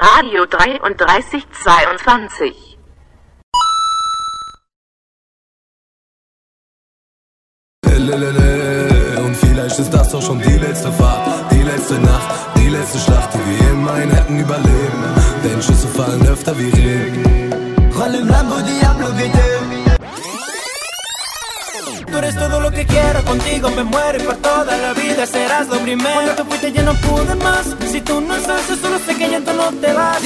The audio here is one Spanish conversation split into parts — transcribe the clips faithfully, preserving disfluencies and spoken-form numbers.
Radio dreiunddreißig zweiundzwanzig. Lelele. Und vielleicht ist das auch schon die letzte Fahrt, die letzte Nacht, die letzte Schlacht, die wir immerhin hätten überleben. Denn Schüsse fallen öfter wie Regen. Roll im Lambo, Diablo, bitte. Tú eres todo lo que quiero, contigo me muero y por toda la vida serás lo primero. Cuando te fuiste ya no pude más, si tú no estás yo solo sé que ya tú no te vas.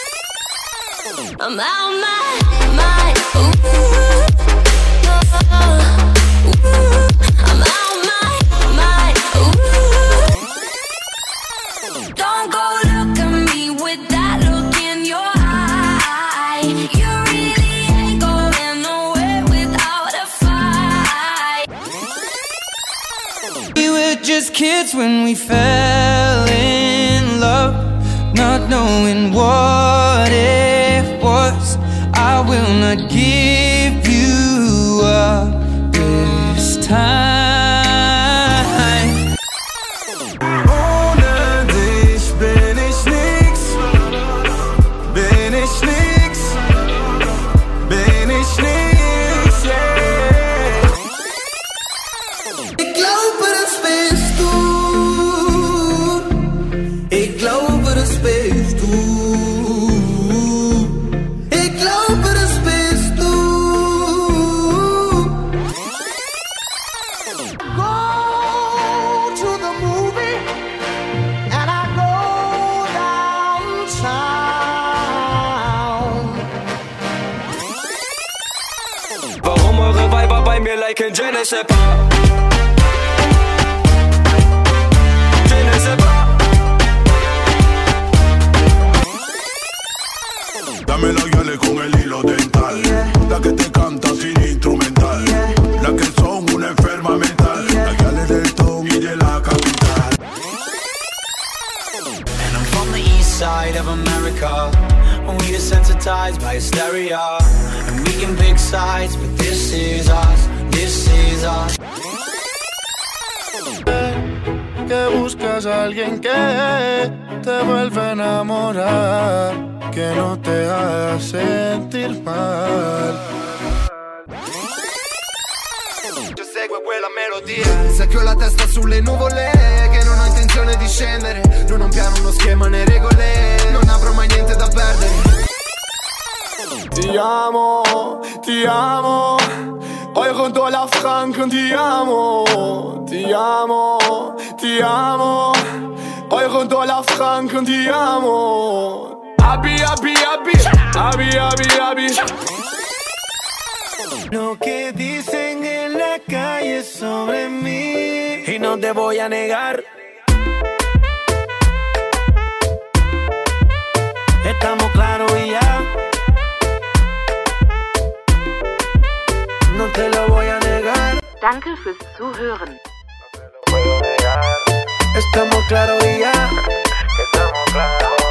I'm out my, my, ooh, ooh, ooh. I'm out my, my, ooh. Don't go look at me with that look in your eye. You really ain't going nowhere without a fight. We were just kids when we fell in love, not knowing what it was. I will not give you up this time. Ohne dich bin ich nix, bin ich nix, bin ich nix, yeah. Ich glaube, das bist du. Ich glaube, das bist du. Ich glaube, das bist du. Go to the movie and I go downtown. Warum eure Weiber bei mir liken, je ne sais pas. Je ne sais pas. Dame la guiale con el hilo dental, la que te canta sin instrumental, la que son una enferma mental, la guiale del ton y de la capital. And I'm from the east side of America, and we desensitized by hysteria. And we can pick sides, but this is us, this is us. Que buscas a alguien que te vuelva a enamorar, que no te haga sentir mal. Io seguo quella melodia, se che ho la testa sulle nuvole, che non ho intenzione di scendere, non ho un piano, uno schema né regole, non avrò mai niente da perdere. Ti amo, ti amo, Euro, Dollar, Franken, ti amo, ti amo, ti amo, Euro, Dollar, Franken, ti amo. Abi, abi, abi, abi, abi, abi. Lo que dicen en la calle sobre mí, y no te voy a negar. Estamos claros y ya. No te lo voy a negar. Danke fürs Zuhören. Estamos claros y ya. Estamos claros.